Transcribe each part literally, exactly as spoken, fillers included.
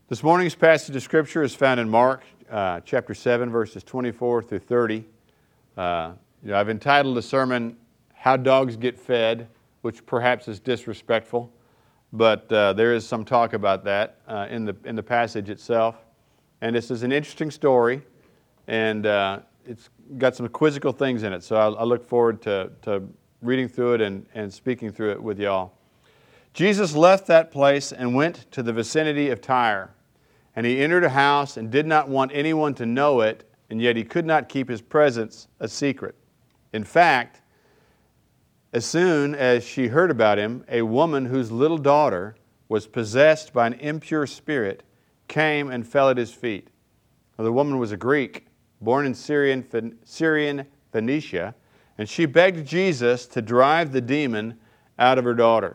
This morning's passage of Scripture is found in Mark uh, chapter seven, verses twenty-four through thirty. Uh, you know, I've entitled the sermon, How Dogs Get Fed, which perhaps is disrespectful, but uh, there is some talk about that uh, in the in the passage itself. And this is an interesting story, and uh, it's got some quizzical things in it, so I, I look forward to, to reading through it and, and speaking through it with y'all. Jesus left that place and went to the vicinity of Tyre. And he entered a house and did not want anyone to know it, and yet he could not keep his presence a secret. In fact, as soon as she heard about him, a woman whose little daughter was possessed by an impure spirit came and fell at his feet. Now, the woman was a Greek, born in Syrian, Syrian Phoenicia, and she begged Jesus to drive the demon out of her daughter.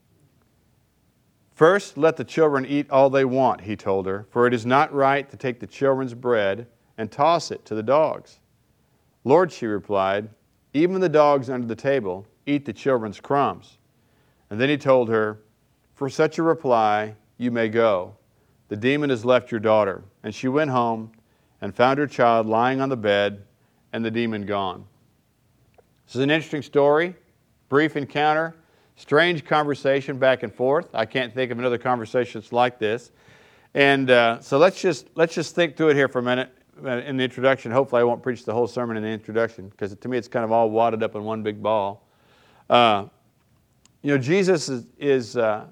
First, let the children eat all they want, he told her, for it is not right to take the children's bread and toss it to the dogs. Lord, she replied, even the dogs under the table eat the children's crumbs. And then he told her, for such a reply, you may go. The demon has left your daughter. And she went home and found her child lying on the bed and the demon gone. This is an interesting story, brief encounter. Strange conversation back and forth. I can't think of another conversation that's like this. And uh, so let's just let's just think through it here for a minute in the introduction. Hopefully I won't preach the whole sermon in the introduction, because to me it's kind of all wadded up in one big ball. Uh, you know, Jesus is, is uh,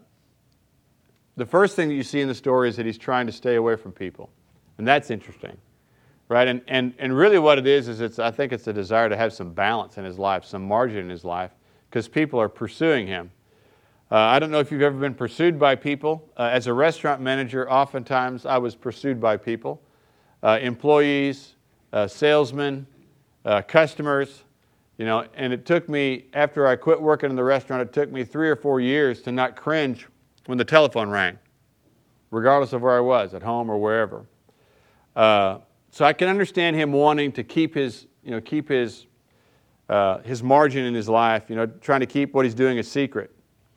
the first thing that you see in the story is that he's trying to stay away from people. And that's interesting, right? And, and, and really what it is, is it's I think it's a desire to have some balance in his life, some margin in his life, because people are pursuing him. Uh, I don't know if you've ever been pursued by people. Uh, as a restaurant manager, oftentimes I was pursued by people, uh, employees, uh, salesmen, uh, customers, you know, and it took me, after I quit working in the restaurant, it took me three or four years to not cringe when the telephone rang, regardless of where I was, at home or wherever. Uh, so I can understand him wanting to keep his, you know, keep his Uh, his margin in his life, you know, trying to keep what he's doing a secret,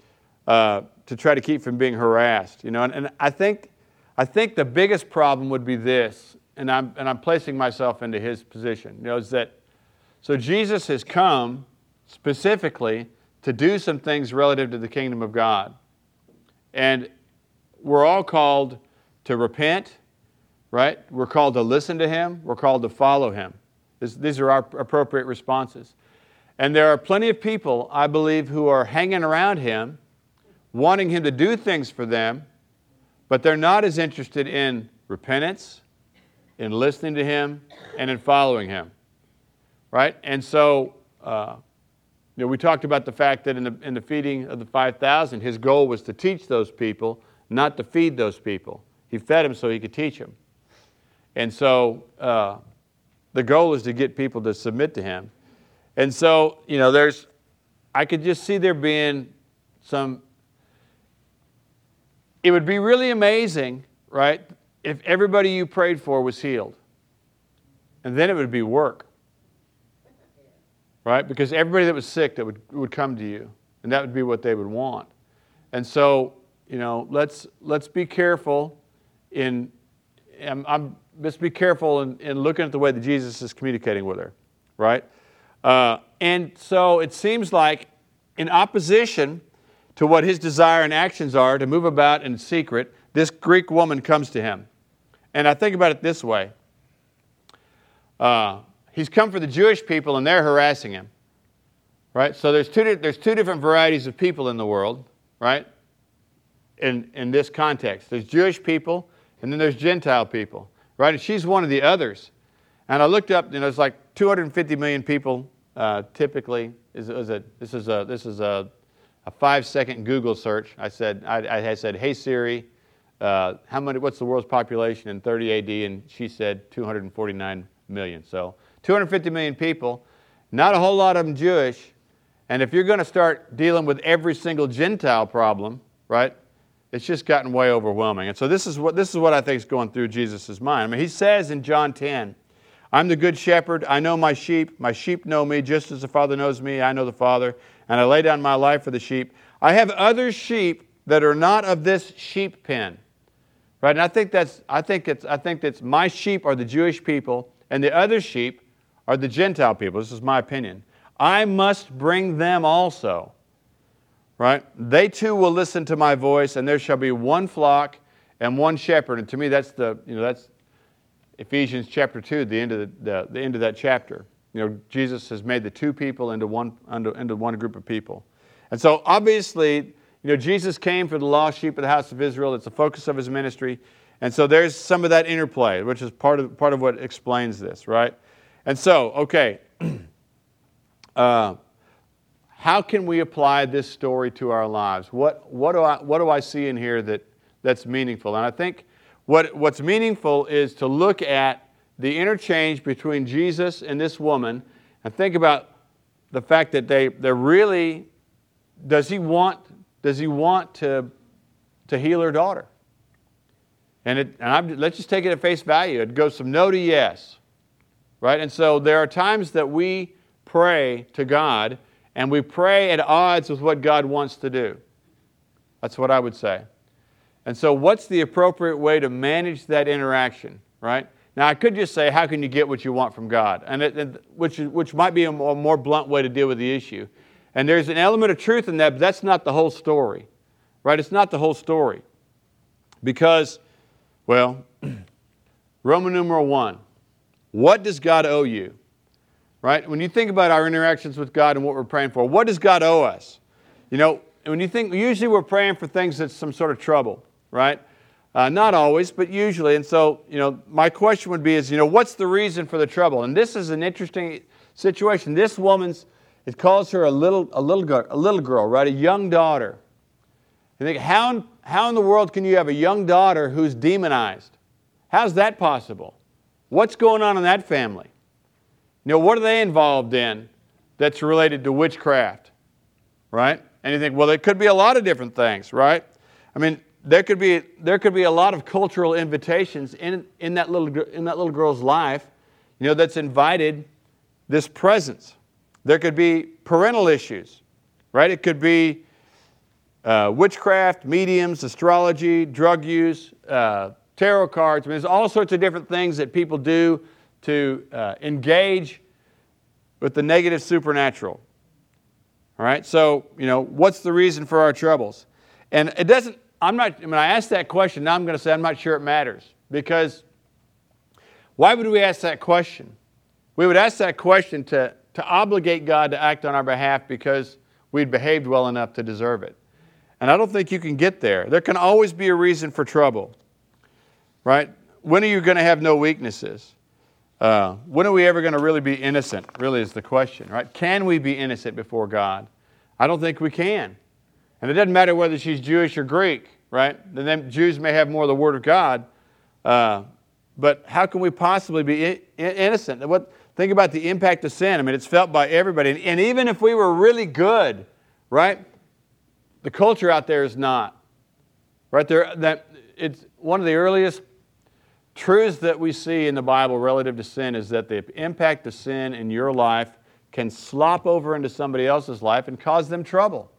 uh, to try to keep from being harassed, you know. And, and I think, I think the biggest problem would be this, and I'm and I'm placing myself into his position, you know, is that so Jesus has come specifically to do some things relative to the kingdom of God, and we're all called to repent, right? We're called to listen to him. We're called to follow him. This, these are our appropriate responses. And there are plenty of people, I believe, who are hanging around him, wanting him to do things for them, but they're not as interested in repentance, in listening to him, and in following him, right? And so, uh, you know, we talked about the fact that in the, in the feeding of the five thousand, his goal was to teach those people, not to feed those people. He fed them so he could teach them. And so, uh, the goal is to get people to submit to him. And so, you know, there's, I could just see there being some, it would be really amazing, right, if everybody you prayed for was healed. And then it would be work, right? Because everybody that was sick that would, would come to you, and that would be what they would want. And so, you know, let's, let's be careful in, I'm, I'm Let's be careful in, in looking at the way that Jesus is communicating with her, right? Uh, and so it seems like in opposition to what his desire and actions are to move about in secret, this Greek woman comes to him. And I think about it this way. Uh, he's come for the Jewish people and they're harassing him, right? So there's two, there's two different varieties of people in the world, right? In, in this context. There's Jewish people and then there's Gentile people. Right, and she's one of the others. And I looked up, you know, it's like two hundred fifty million people uh, typically. Is, is a, this is a this is a, a five-second Google search. I said I, I had said, "Hey Siri, uh, how many? What's the world's population in thirty A D?" And she said two hundred forty-nine million. So two hundred fifty million people, not a whole lot of them Jewish. And if you're going to start dealing with every single Gentile problem, right? It's just gotten way overwhelming. And so this is what this is what I think is going through Jesus' mind. I mean, he says in John ten, I'm the good shepherd. I know my sheep. My sheep know me, just as the Father knows me. I know the Father. And I lay down my life for the sheep. I have other sheep that are not of this sheep pen. Right? And I think that's I think it's I think that's my sheep are the Jewish people and the other sheep are the Gentile people. This is my opinion. I must bring them also. Right? They too will listen to my voice, and there shall be one flock and one shepherd. And to me, that's the you know that's Ephesians chapter two, the end of the, the, the end of that chapter. You know, Jesus has made the two people into one into, into one group of people. And so obviously, you know, Jesus came for the lost sheep of the house of Israel. It's the focus of his ministry. And so there's some of that interplay, which is part of part of what explains this, right? And so, okay. uh, How can we apply this story to our lives? What, what, do, I, what do I see in here that, that's meaningful? And I think what, what's meaningful is to look at the interchange between Jesus and this woman and think about the fact that they, they're really, does he want, does he want to, to heal her daughter? And, it, and I'm, let's just take it at face value. It goes from no to yes, right? And so there are times that we pray to God and we pray at odds with what God wants to do. That's what I would say. And so what's the appropriate way to manage that interaction, right? Now, I could just say, how can you get what you want from God? And it, it, which, which might be a more, more blunt way to deal with the issue. And there's an element of truth in that, but that's not the whole story, right? It's not the whole story. Because, well, Roman numeral one, what does God owe you? Right? When you think about our interactions with God and what we're praying for, what does God owe us? You know, when you think, usually we're praying for things that's some sort of trouble, right? Uh, not always, but usually. And so, you know, my question would be is, you know, what's the reason for the trouble? And this is an interesting situation. This woman's, it calls her a little, a little girl, a little girl, right? A young daughter. You think, how, how in the world can you have a young daughter who's demonized? How's that possible? What's going on in that family? You know, what are they involved in that's related to witchcraft, right? And you think, well, there could be a lot of different things, right? I mean, there could be there could be a lot of cultural invitations in in that little in that little girl's life, you know, that's invited this presence. There could be parental issues, right? It could be uh, witchcraft, mediums, astrology, drug use, uh, tarot cards. I mean, there's all sorts of different things that people do to uh, engage with the negative supernatural. All right, so, you know, what's the reason for our troubles? And it doesn't, I'm not, when I ask that question, now I'm going to say I'm not sure it matters. Because why would we ask that question? We would ask that question to, to obligate God to act on our behalf because we'd behaved well enough to deserve it. And I don't think you can get there. There can always be a reason for trouble. Right? When are you going to have no weaknesses? Uh, when are we ever going to really be innocent, really is the question, right? Can we be innocent before God? I don't think we can. And it doesn't matter whether she's Jewish or Greek, right? The them Jews may have more of the Word of God, uh, but how can we possibly be in, in, innocent? What, think about the impact of sin. I mean, it's felt by everybody. And, and even if we were really good, right, the culture out there is not. Right there, that it's one of the earliest truths that we see in the Bible relative to sin is that the impact of sin in your life can slop over into somebody else's life and cause them trouble.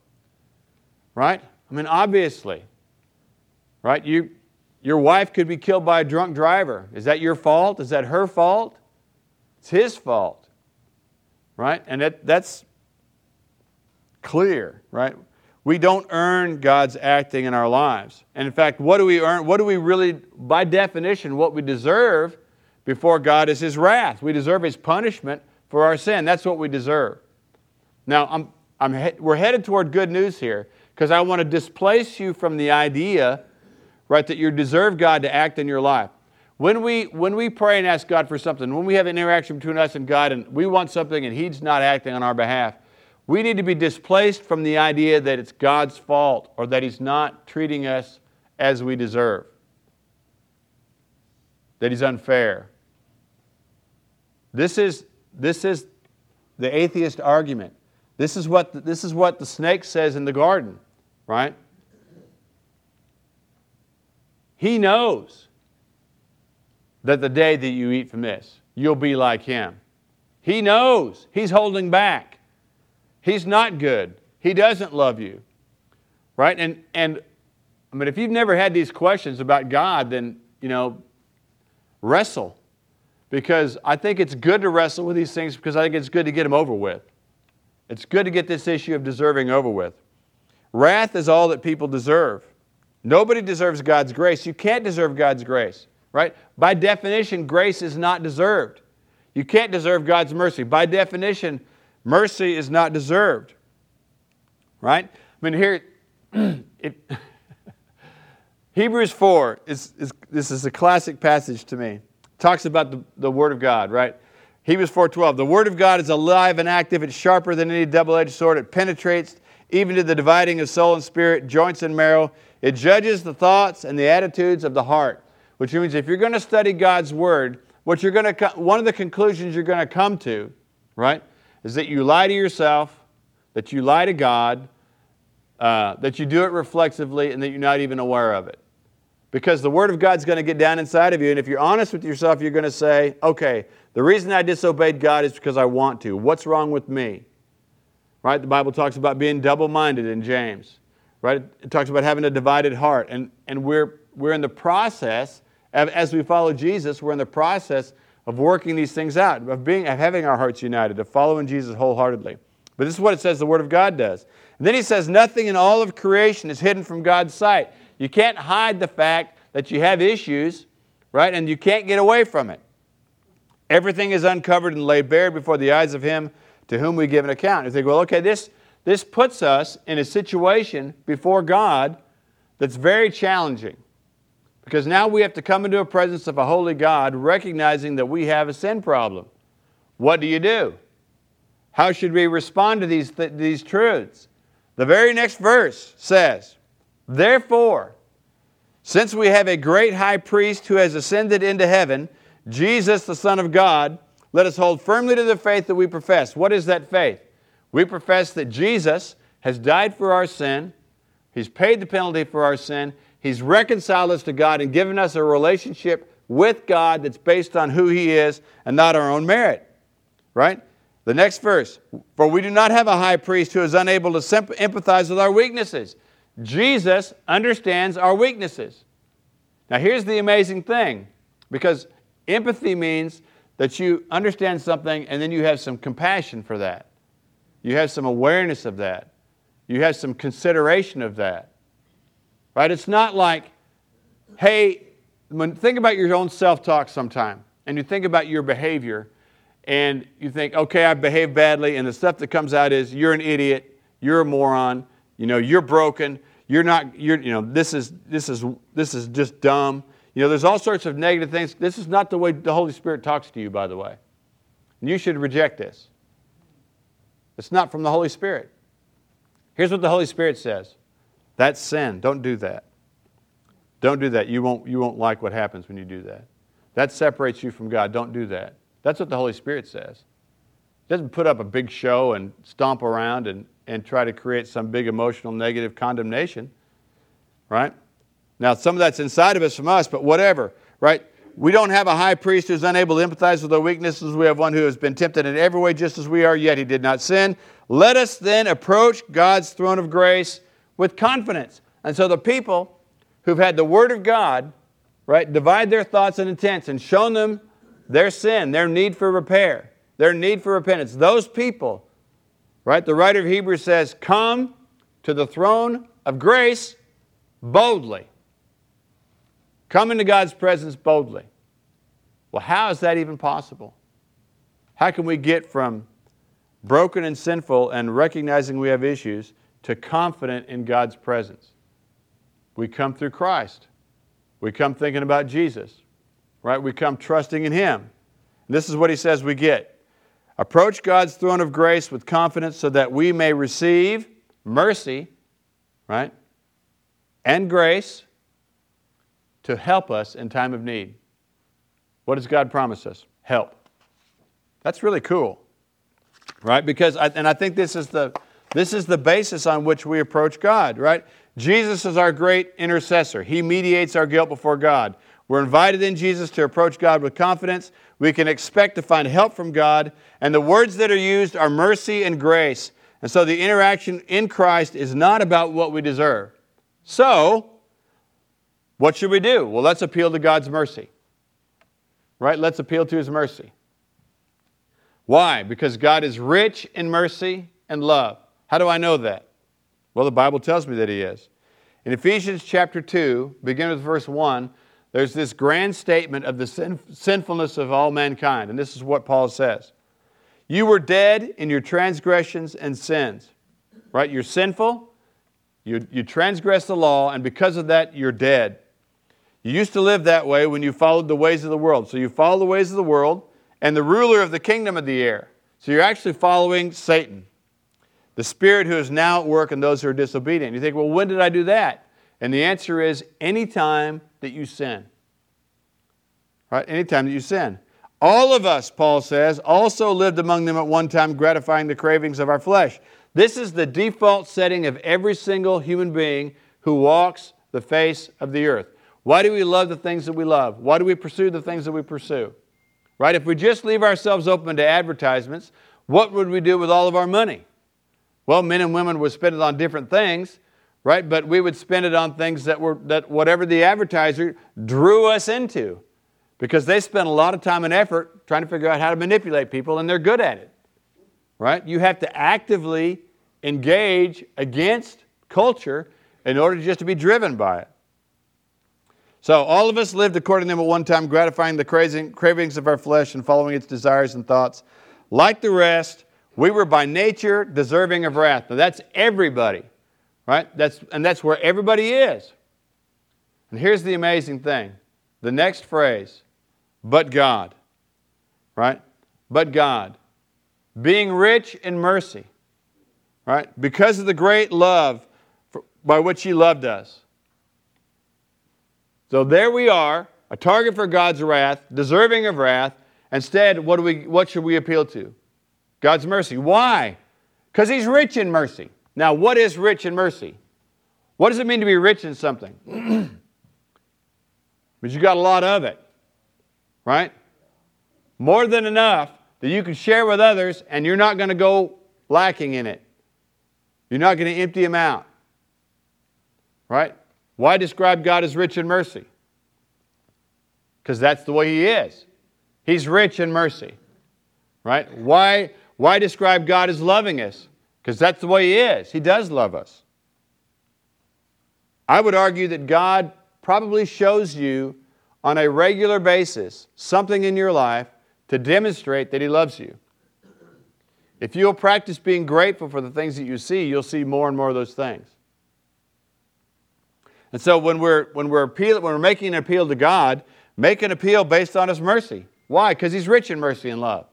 Right? I mean, obviously. Right? You, your wife could be killed by a drunk driver. Is that your fault? Is that her fault? It's his fault. Right? And that, that's clear. Right? We don't earn God's acting in our lives. And in fact, what do we earn? What do we really, by definition, what we deserve before God is His wrath. We deserve His punishment for our sin. That's what we deserve. Now, I'm, I'm he- we're headed toward good news here because I want to displace you from the idea, right, that you deserve God to act in your life. When we, when we pray and ask God for something, when we have an interaction between us and God and we want something and He's not acting on our behalf, we need to be displaced from the idea that it's God's fault or that He's not treating us as we deserve, that He's unfair. This is, this is the atheist argument. This is what the, this is what the snake says in the garden, right? He knows that the day that you eat from this, you'll be like Him. He knows. He's holding back. He's not good. He doesn't love you. Right? And, and I mean, if you've never had these questions about God, then, you know, wrestle. Because I think it's good to wrestle with these things because I think it's good to get them over with. It's good to get this issue of deserving over with. Wrath is all that people deserve. Nobody deserves God's grace. You can't deserve God's grace, right? By definition, grace is not deserved. You can't deserve God's mercy. By definition, mercy is not deserved, right? I mean, here, it, Hebrews four, is, is, this is a classic passage to me. Talks about the, the Word of God, right? Hebrews four twelve. The Word of God is alive and active. It's sharper than any double-edged sword. It penetrates even to the dividing of soul and spirit, joints and marrow. It judges the thoughts and the attitudes of the heart. Which means if you're going to study God's Word, what you're going to one of the conclusions you're going to come to, right, is that you lie to yourself, that you lie to God, uh, that you do it reflexively, and that you're not even aware of it. Because the Word of God's going to get down inside of you, and if you're honest with yourself, you're going to say, okay, the reason I disobeyed God is because I want to. What's wrong with me? Right? The Bible talks about being double-minded in James. Right? It talks about having a divided heart. And, and we're, we're in the process, of, as we follow Jesus, we're in the process of working these things out, of, being, of having our hearts united, of following Jesus wholeheartedly. But this is what it says the Word of God does. And then he says, nothing in all of creation is hidden from God's sight. You can't hide the fact that you have issues, right? And you can't get away from it. Everything is uncovered and laid bare before the eyes of Him to whom we give an account. You think, well, okay, this, this puts us in a situation before God that's very challenging. Because now we have to come into a presence of a holy God recognizing that we have a sin problem. What do you do? How should we respond to these, th- these truths? The very next verse says, therefore, since we have a great high priest who has ascended into heaven, Jesus, the Son of God, let us hold firmly to the faith that we profess. What is that faith? We profess that Jesus has died for our sin. He's paid the penalty for our sin. He's reconciled us to God and given us a relationship with God that's based on who He is and not our own merit. Right? The next verse. For we do not have a high priest who is unable to empathize with our weaknesses. Jesus understands our weaknesses. Now here's the amazing thing, because empathy means that you understand something and then you have some compassion for that. You have some awareness of that. You have some consideration of that. Right? It's not like, hey, when, think about your own self-talk sometime, and you think about your behavior, and you think, okay, I've behaved badly, and the stuff that comes out is, you're an idiot, you're a moron, you know, you're broken, you're not, you're, you know, this is, this is, this is just dumb. You know, there's all sorts of negative things. This is not the way the Holy Spirit talks to you, by the way. And you should reject this. It's not from the Holy Spirit. Here's what the Holy Spirit says. That's sin. Don't do that. Don't do that. You won't, you won't like what happens when you do that. That separates you from God. Don't do that. That's what the Holy Spirit says. It doesn't put up a big show and stomp around and, and try to create some big emotional negative condemnation. Right? Now, some of that's inside of us from us, but whatever. Right? We don't have a high priest who's unable to empathize with our weaknesses. We have one who has been tempted in every way just as we are, yet He did not sin. Let us then approach God's throne of grace with confidence. And so the people who've had the Word of God, right, divide their thoughts and intents and shown them their sin, their need for repair, their need for repentance. Those people, right, the writer of Hebrews says, come to the throne of grace boldly. Come into God's presence boldly. Well, how is that even possible? How can we get from broken and sinful and recognizing we have issues to confident in God's presence? We come through Christ. We come thinking about Jesus. Right? We come trusting in Him. And this is what He says we get. Approach God's throne of grace with confidence so that we may receive mercy, right, and grace to help us in time of need. What does God promise us? Help. That's really cool. Right? Because, I, and I think this is the this is the basis on which we approach God, right? Jesus is our great intercessor. He mediates our guilt before God. We're invited in Jesus to approach God with confidence. We can expect to find help from God. And the words that are used are mercy and grace. And so the interaction in Christ is not about what we deserve. So, What should we do? Well, let's appeal to God's mercy. Right? Let's appeal to His mercy. Why? Because God is rich in mercy and love. How do I know that? Well, the Bible tells me that He is. In Ephesians chapter two, beginning with verse one, there's this grand statement of the sin- sinfulness of all mankind. And this is what Paul says. You were dead in your transgressions and sins. Right? You're sinful. You, you transgress the law, and because of that, you're dead. You used to live that way when you followed the ways of the world. So you follow the ways of the world and the ruler of the kingdom of the air. So you're actually following Satan, the spirit who is now at work in those who are disobedient. You think, well, when did I do that? And the answer is any time that you sin. Right? Any time that you sin. All of us, Paul says, also lived among them at one time, gratifying the cravings of our flesh. This is the default setting of every single human being who walks the face of the earth. Why do we love the things that we love? Why do we pursue the things that we pursue? Right? If we just leave ourselves open to advertisements, what would we do with all of our money? Well, men and women would spend it on different things, right? But we would spend it on things that were that whatever the advertiser drew us into, because they spend a lot of time and effort trying to figure out how to manipulate people, and they're good at it. Right? You have to actively engage against culture in order just to be driven by it. So all of us lived according to them at one time, gratifying the cravings of our flesh and following its desires and thoughts. Like the rest, we were by nature deserving of wrath. Now that's everybody, right? That's, and that's where everybody is. And here's the amazing thing. The next phrase, but God, right? But God. Being rich in mercy, right? Because of the great love for, by which He loved us. So there we are, a target for God's wrath, deserving of wrath. Instead, what do we? What should we appeal to? God's mercy. Why? Because He's rich in mercy. Now, what is rich in mercy? What does it mean to be rich in something? Because you got a lot of it, right? More than enough that you can share with others, and you're not going to go lacking in it. You're not going to empty them out. Right? Why describe God as rich in mercy? Because that's the way He is. He's rich in mercy. Right? Why, why describe God as loving us? Because that's the way He is. He does love us. I would argue that God probably shows you on a regular basis something in your life to demonstrate that He loves you. If you'll practice being grateful for the things that you see, you'll see more and more of those things. And so when we're when we're appeal, when we're making an appeal to God, make an appeal based on His mercy. Why? Because He's rich in mercy and love.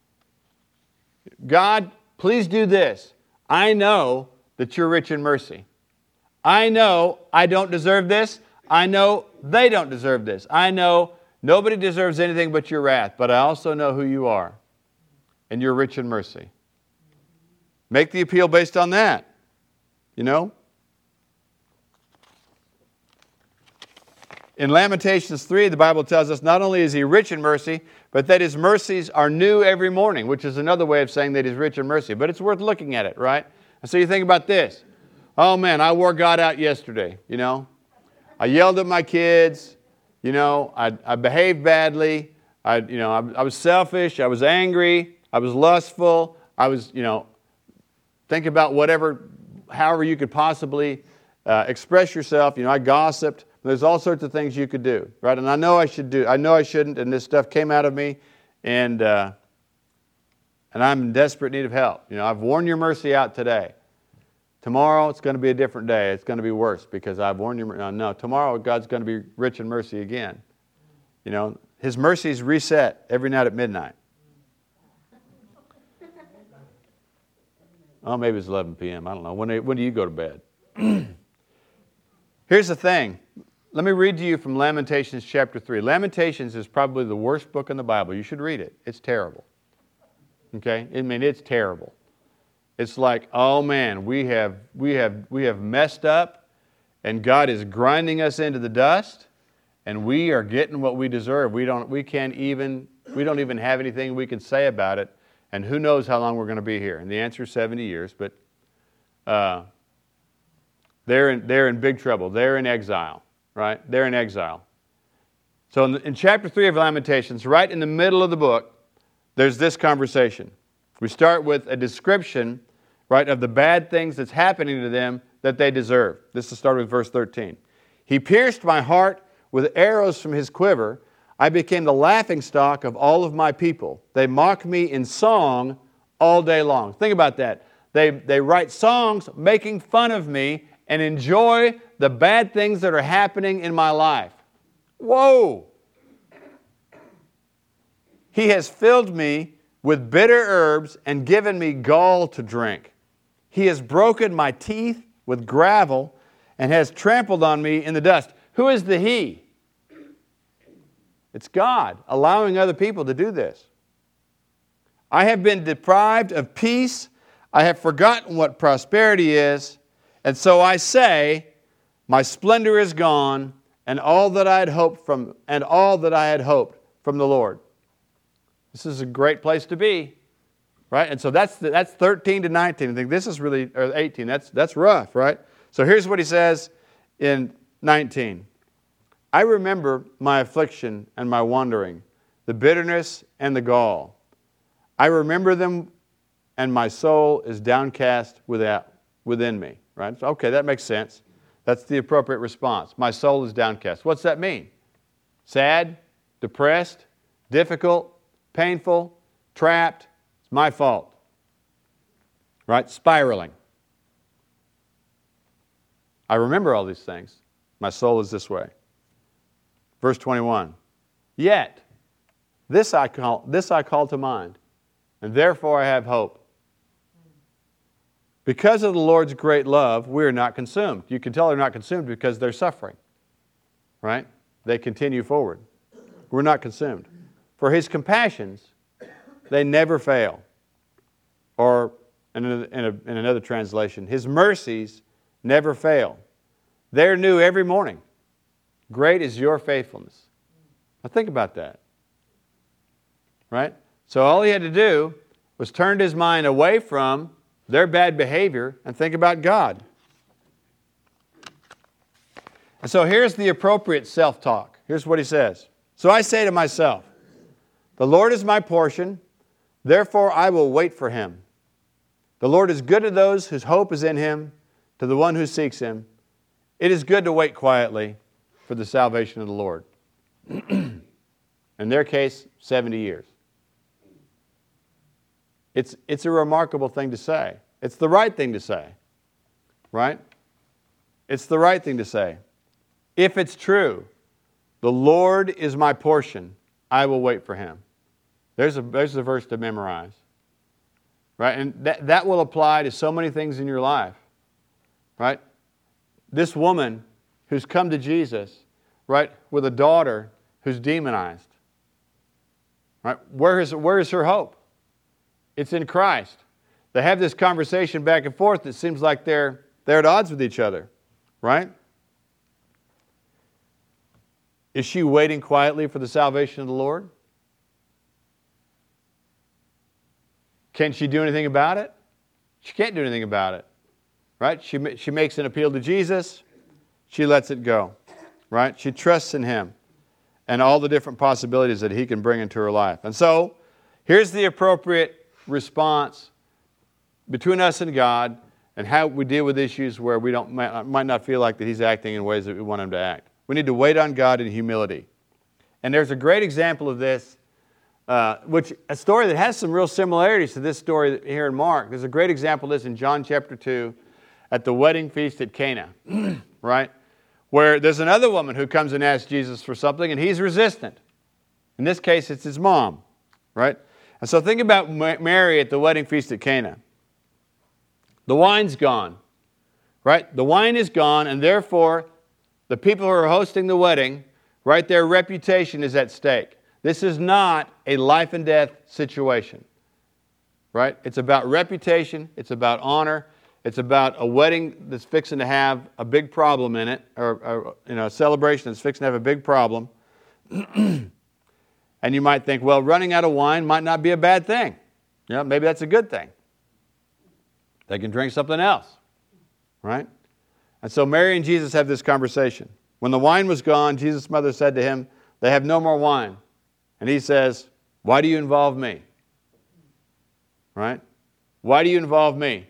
God, please do this. I know that You're rich in mercy. I know I don't deserve this. I know they don't deserve this. I know nobody deserves anything but Your wrath, but I also know who You are, and You're rich in mercy. Make the appeal based on that, you know? In Lamentations three, the Bible tells us not only is He rich in mercy, but that His mercies are new every morning, which is another way of saying that He's rich in mercy. But it's worth looking at it, right? And so you think about this. Oh man, I wore God out yesterday, you know? I yelled at my kids. You know, I, I behaved badly. I, you know, I, I was selfish. I was angry. I was lustful. I was, you know, think about whatever, however you could possibly uh, express yourself. You know, I gossiped. There's all sorts of things you could do, right? And I know I should do. I know I shouldn't, and this stuff came out of me, and uh, and I'm in desperate need of help. You know, I've worn Your mercy out today. Tomorrow, it's going to be a different day. It's going to be worse because I've warned you. No, no, tomorrow, God's going to be rich in mercy again. You know, His mercies reset every night at midnight. Oh, maybe it's eleven p.m. I don't know. When, when do you go to bed? Here's the thing. Let me read to you from Lamentations chapter three. Lamentations is probably the worst book in the Bible. You should read it. It's terrible. Okay? I mean, it's terrible. It's like, oh man, we have we have we have messed up, and God is grinding us into the dust, and we are getting what we deserve. We don't we can't even we don't even have anything we can say about it, and who knows how long we're going to be here? And the answer is seventy years, but uh, they're in they're in big trouble. They're in exile, right? They're in exile. So in, in chapter three of Lamentations, right in the middle of the book, there's this conversation. We start with a description, right, of the bad things that's happening to them that they deserve. This is started with verse thirteen. He pierced my heart with arrows from his quiver. I became the laughingstock of all of my people. They mock me in song all day long. Think about that. They, they write songs making fun of me and enjoy the bad things that are happening in my life. Whoa! He has filled me with bitter herbs and given me gall to drink. He has broken my teeth with gravel and has trampled on me in the dust. Who is the he? It's God allowing other people to do this. I have been deprived of peace. I have forgotten what prosperity is. And so I say, my splendor is gone, and all that I had hoped from, and all that I had hoped from the Lord. This is a great place to be, right? And so that's that's thirteen to nineteen. I think this is really, or eighteen. That's that's rough, right? So here's what he says in nineteen. I remember my affliction and my wandering, the bitterness and the gall. I remember them, and my soul is downcast without, within me. Right? So, okay, that makes sense. That's the appropriate response. My soul is downcast. What's that mean? Sad, depressed, difficult, painful, trapped. It's my fault. Right? Spiraling. I remember all these things. My soul is this way. Verse twenty-one. Yet, this I call, this I call to mind, and therefore I have hope. Because of the Lord's great love, we are not consumed. You can tell they're not consumed because they're suffering. Right? They continue forward. We're not consumed. For His compassions, they never fail. Or in, a, in, a, in another translation, His mercies never fail. They're new every morning. Great is your faithfulness. Now think about that. Right? So all he had to do was turn his mind away from their bad behavior and think about God. And so here's the appropriate self-talk. Here's what he says. So I say to myself, the Lord is my portion, therefore I will wait for Him. The Lord is good to those whose hope is in Him, to the one who seeks Him. It is good to wait quietly for the salvation of the Lord. In their case, seventy years. It's, it's a remarkable thing to say. It's the right thing to say. Right? It's the right thing to say. If it's true, the Lord is my portion, I will wait for Him. There's a, there's a verse to memorize. Right? And that, that will apply to so many things in your life. Right? This woman who's come to Jesus, right, with a daughter who's demonized. Right? Where is, where is her hope? It's in Christ. They have this conversation back and forth that seems like they're, they're at odds with each other. Right? Is she waiting quietly for the salvation of the Lord? Can she do anything about it? She can't do anything about it. Right? She, she makes an appeal to Jesus. She lets it go. Right? She trusts in Him and all the different possibilities that He can bring into her life. And so, here's the appropriate response between us and God and how we deal with issues where we don't might, might not feel like that He's acting in ways that we want Him to act. We need to wait on God in humility. And there's a great example of this, uh, which a story that has some real similarities to this story here in Mark. There's a great example of this in John chapter two at the wedding feast at Cana, right? Where there's another woman who comes and asks Jesus for something, and He's resistant. In this case, it's His mom, right? And so think about Mary at the wedding feast at Cana. The wine's gone, right? The wine is gone, and therefore, the people who are hosting the wedding, right, their reputation is at stake. This is not a life and death situation, right? It's about reputation. It's about honor. It's about a wedding that's fixing to have a big problem in it, or, or you know, a celebration that's fixing to have a big problem. And you might think, well, running out of wine might not be a bad thing. You know, maybe that's a good thing. They can drink something else, right? And so Mary and Jesus have this conversation. When the wine was gone, Jesus' mother said to him, "They have no more wine." And he says, "Why do you involve me?" Right? Why do you involve me?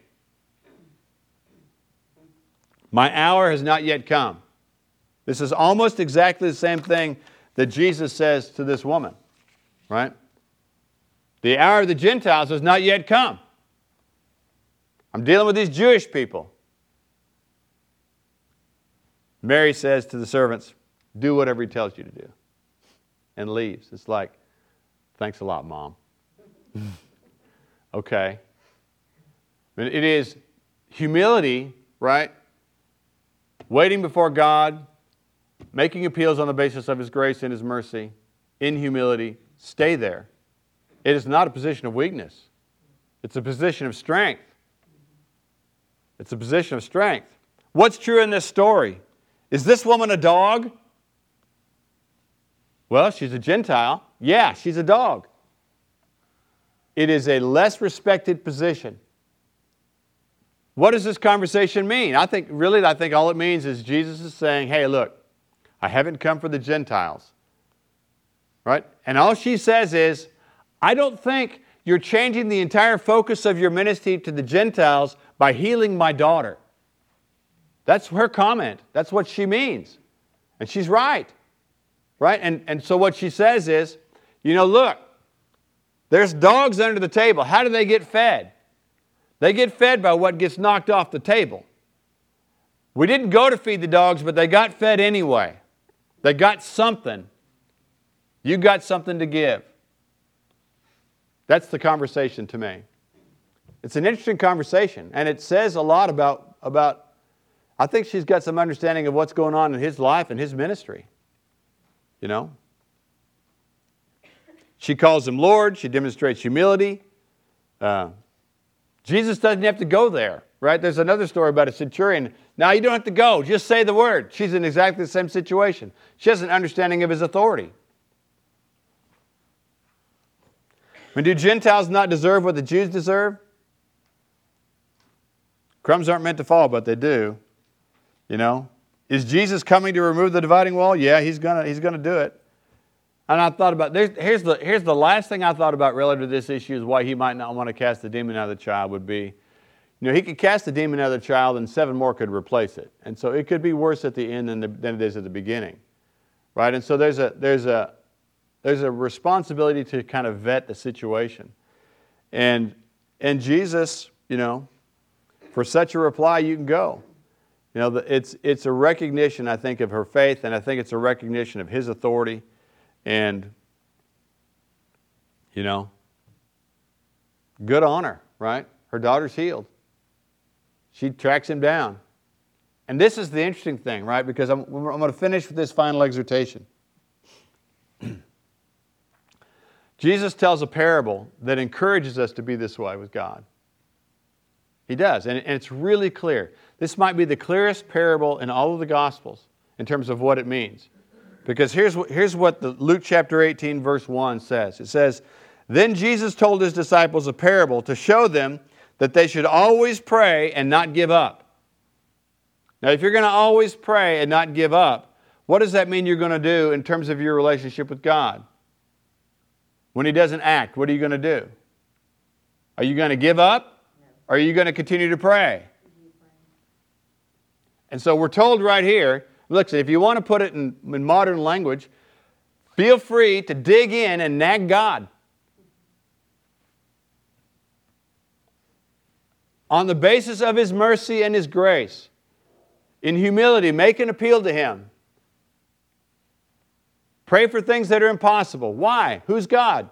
My hour has not yet come. This is almost exactly the same thing that Jesus says to this woman. Right? The hour of the Gentiles has not yet come. I'm dealing with these Jewish people. Mary says to the servants, "Do whatever he tells you to do," and leaves. It's like, "Thanks a lot, Mom." Okay. It is humility, right? Waiting before God, making appeals on the basis of His grace and His mercy, in humility. Stay there. It is not a position of weakness. It's a position of strength. It's a position of strength. What's true in this story? Is this woman a dog? Well, she's a Gentile. Yeah, she's a dog. It is a less respected position. What does this conversation mean? I think, really, I think all it means is Jesus is saying, "Hey, look, I haven't come for the Gentiles." Right? And all she says is, "I don't think you're changing the entire focus of your ministry to the Gentiles by healing my daughter." That's her comment. That's what she means. And she's right. Right? And, and so what she says is, you know, look, there's dogs under the table. How do they get fed? They get fed by what gets knocked off the table. We didn't go to feed the dogs, but they got fed anyway. They got something. You got something to give. That's the conversation to me. It's an interesting conversation, and it says a lot about, about I think she's got some understanding of what's going on in his life and his ministry. You know? She calls him Lord. She demonstrates humility. Uh, Jesus doesn't have to go there, right? There's another story about a centurion. Now, you don't have to go. Just say the word. She's in exactly the same situation. She has an understanding of his authority. I mean, do Gentiles not deserve what the Jews deserve? Crumbs aren't meant to fall, but they do. You know? Is Jesus coming to remove the dividing wall? Yeah, he's gonna, he's gonna do it. And I thought about, here's the, here's the last thing I thought about relative to this issue is why he might not want to cast the demon out of the child would be, you know, he could cast the demon out of the child and seven more could replace it. And so it could be worse at the end than, the, than it is at the beginning. Right? And so there's a, there's a, there's a responsibility to kind of vet the situation. And, and Jesus, you know, for such a reply, you can go. You know, it's, it's a recognition, I think, of her faith, and I think it's a recognition of his authority. And, you know, good on her, right? Her daughter's healed. She tracks him down. And this is the interesting thing, right? Because I'm, I'm going to finish with this final exhortation. Jesus tells a parable that encourages us to be this way with God. He does, and, and it's really clear. This might be the clearest parable in all of the Gospels in terms of what it means. Because here's what, here's what the Luke chapter eighteen, verse one says. It says, "Then Jesus told his disciples a parable to show them that they should always pray and not give up." Now, if you're going to always pray and not give up, what does that mean you're going to do in terms of your relationship with God? When He doesn't act, what are you going to do? Are you going to give up? Or are you going to continue to pray? And so we're told right here, look, if you want to put it in, in modern language, feel free to dig in and nag God. On the basis of His mercy and His grace, in humility, make an appeal to Him. Pray for things that are impossible. Why? Who's God?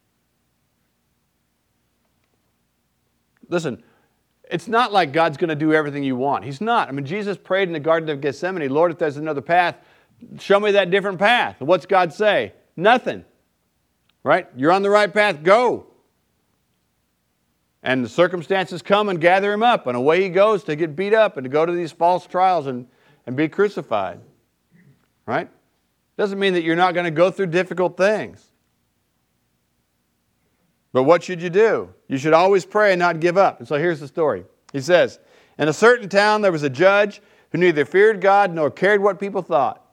Listen, it's not like God's going to do everything you want. He's not. I mean, Jesus prayed in the Garden of Gethsemane, "Lord, if there's another path, show me that different path." What's God say? Nothing. Right? You're on the right path, go. And the circumstances come and gather him up, and away he goes to get beat up and to go to these false trials and, and be crucified. Right? Doesn't mean that you're not going to go through difficult things. But what should you do? You should always pray and not give up. And so here's the story. He says, "In a certain town there was a judge who neither feared God nor cared what people thought.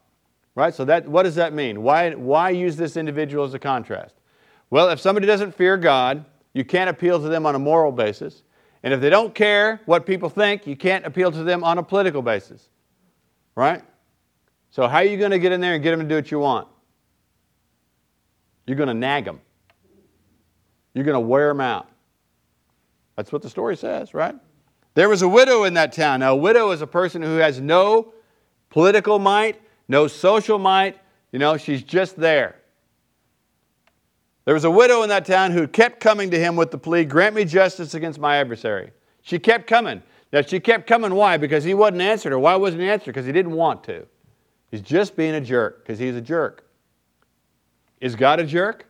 Right? So that, what does that mean? Why, why use this individual as a contrast? Well, if somebody doesn't fear God, you can't appeal to them on a moral basis. And if they don't care what people think, you can't appeal to them on a political basis. Right? So how are you going to get in there and get them to do what you want? You're going to nag them. You're going to wear them out. That's what the story says, right? There was a widow in that town. Now, a widow is a person who has no political might, no social might. You know, she's just there. There was a widow in that town who kept coming to him with the plea, grant me justice against my adversary. She kept coming. Now, she kept coming. Why? Because he wasn't answered her. Why wasn't he answered? Because he didn't want to. He's just being a jerk because he's a jerk. Is God a jerk?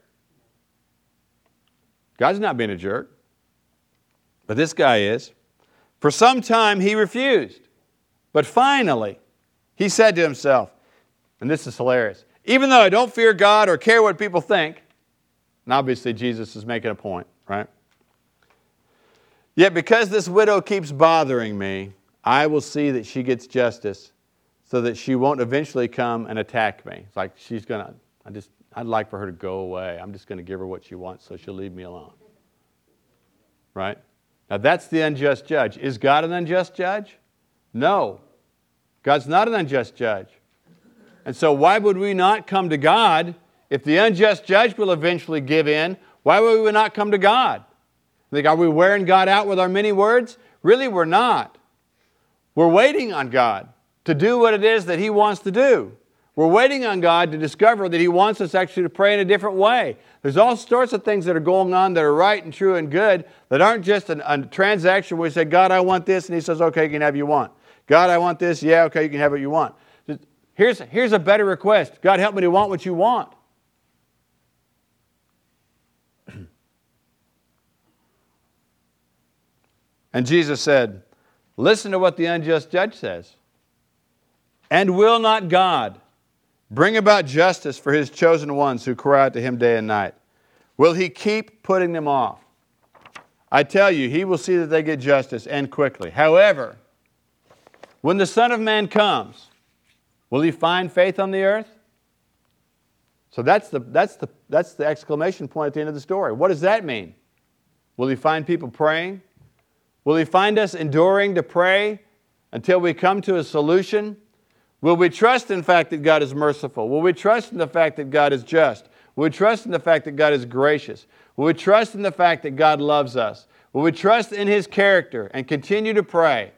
God's not being a jerk. But this guy is. For some time he refused. But finally, he said to himself, and this is hilarious, even though I don't fear God or care what people think, and obviously Jesus is making a point, right? Yet because this widow keeps bothering me, I will see that she gets justice so that she won't eventually come and attack me. It's like she's going to, I just, I'd like for her to go away. I'm just going to give her what she wants so she'll leave me alone. Right? Now that's the unjust judge. Is God an unjust judge? No. God's not an unjust judge. And so why would we not come to God if the unjust judge will eventually give in? Why would we not come to God? Like, are we wearing God out with our many words? Really, we're not. We're waiting on God to do what it is that He wants to do. We're waiting on God to discover that He wants us actually to pray in a different way. There's all sorts of things that are going on that are right and true and good that aren't just an, a transaction where we say, God, I want this, and He says, okay, you can have what you want. God, I want this, yeah, okay, you can have what you want. Here's, here's a better request. God, help me to want what you want. And Jesus said, listen to what the unjust judge says. And will not God bring about justice for His chosen ones who cry out to Him day and night? Will He keep putting them off? I tell you, He will see that they get justice, and quickly. However, when the Son of Man comes, will He find faith on the earth? So that's the, that's the, that's the exclamation point at the end of the story. What does that mean? Will He find people praying? Will He find us enduring to pray until we come to a solution? Will we trust in the fact that God is merciful? Will we trust in the fact that God is just? Will we trust in the fact that God is gracious? Will we trust in the fact that God loves us? Will we trust in His character and continue to pray?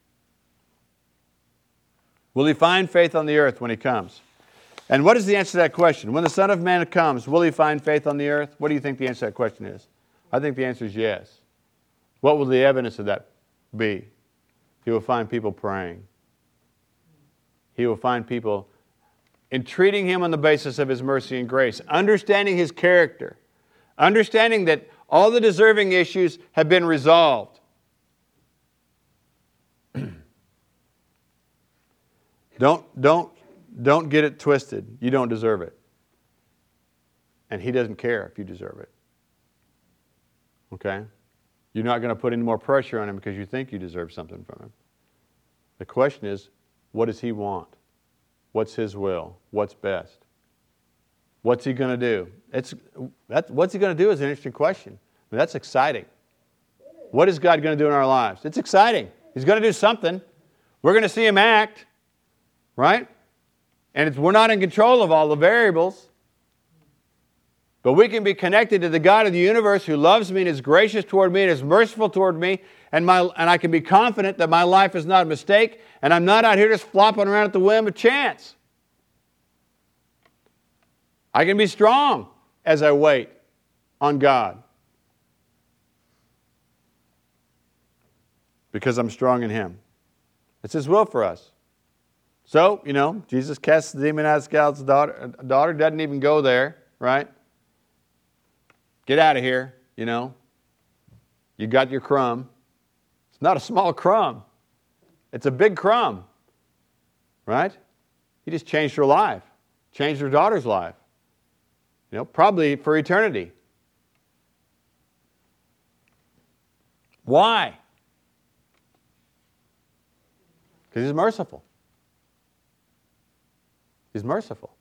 Will He find faith on the earth when He comes? And what is the answer to that question? When the Son of Man comes, will He find faith on the earth? What do you think the answer to that question is? I think the answer is yes. What will the evidence of that be? He will find people praying. He will find people entreating Him on the basis of His mercy and grace, understanding His character, understanding that all the deserving issues have been resolved. Don't, don't, don't get it twisted. You don't deserve it. And He doesn't care if you deserve it. Okay? You're not going to put any more pressure on Him because you think you deserve something from Him. The question is, what does He want? What's His will? What's best? What's He going to do? It's, that, what's He going to do is an interesting question. I mean, that's exciting. What is God going to do in our lives? It's exciting. He's going to do something. We're going to see Him act, right? And it's, we're not in control of all the variables. But we can be connected to the God of the universe who loves me and is gracious toward me and is merciful toward me. And, my, and I can be confident that my life is not a mistake and I'm not out here just flopping around at the whim of chance. I can be strong as I wait on God because I'm strong in Him. It's His will for us. So, you know, Jesus casts the demon out of Scout's daughter, daughter, doesn't even go there, right? Get out of here, you know. You got your crumb. It's not a small crumb. It's a big crumb, right? He just changed her life, changed her daughter's life, you know, probably for eternity. Why? Because He's merciful. He's merciful.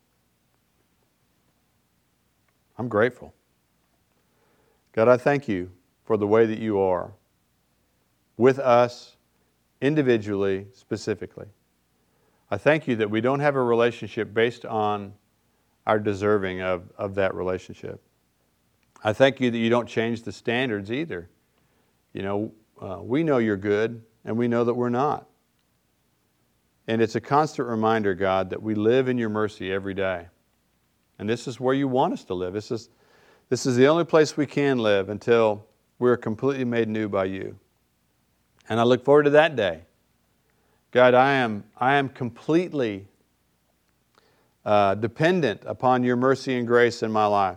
I'm grateful. God, I thank you for the way that you are with us individually, specifically. I thank you that we don't have a relationship based on our deserving of, of that relationship. I thank you that you don't change the standards either. You know, uh, we know you're good, and we know that we're not. And it's a constant reminder, God, that we live in your mercy every day. And this is where you want us to live. This is, this is the only place we can live until we're completely made new by you. And I look forward to that day. God, I am, I am completely uh, dependent upon your mercy and grace in my life.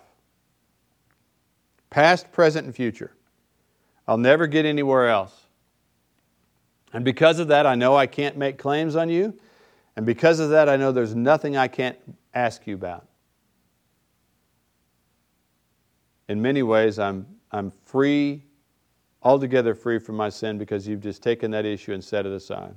Past, present, and future. I'll never get anywhere else. And because of that, I know I can't make claims on you. And because of that, I know there's nothing I can't ask you about. In many ways, I'm, I'm free, altogether free from my sin because you've just taken that issue and set it aside.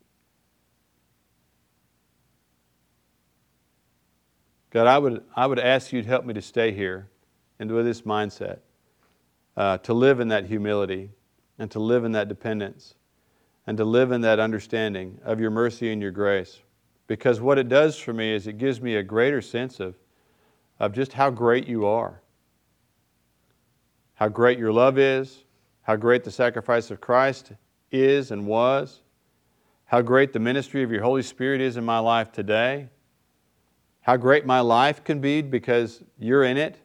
God, I would, I would ask you to help me to stay here and with this mindset, uh, to live in that humility and to live in that dependence and to live in that understanding of your mercy and your grace. Because what it does for me is it gives me a greater sense of, of just how great you are, how great your love is, how great the sacrifice of Christ is and was, how great the ministry of your Holy Spirit is in my life today, how great my life can be because you're in it.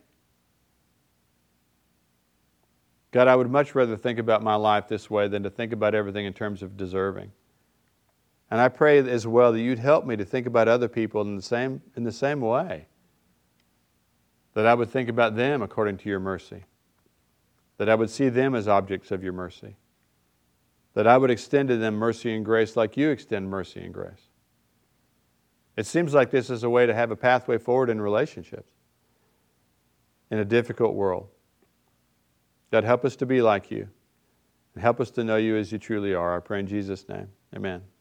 God, I would much rather think about my life this way than to think about everything in terms of deserving. And I pray as well that you'd help me to think about other people in the same, in the same way. That I would think about them according to your mercy. That I would see them as objects of your mercy. That I would extend to them mercy and grace like you extend mercy and grace. It seems like this is a way to have a pathway forward in relationships in a difficult world. God, help us to be like you and help us to know you as you truly are. I pray in Jesus' name. Amen.